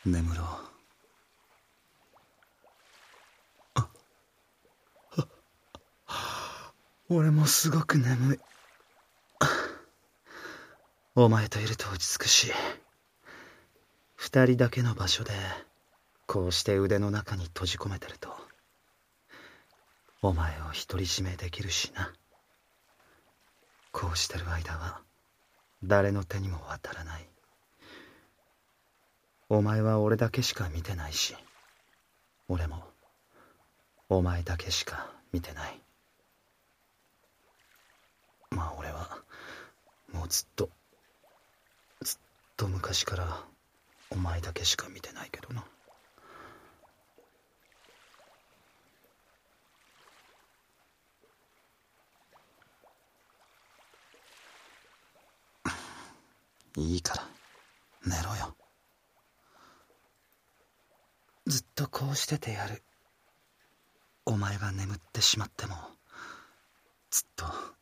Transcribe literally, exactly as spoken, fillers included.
眠ろう。俺もすごく眠い。お前といると落ち着くし、二人だけの場所でこうして腕の中に閉じ込めてるとお前を独り占めできるしな。こうしてる間は誰の手にも渡らない。お前は俺だけしか見てないし、俺もお前だけしか見てない。まあ俺はもうずっとずっと昔からお前だけしか見てないけどな。いいから寝ろよ。ずっとこうしててやる。お前が眠ってしまってもずっと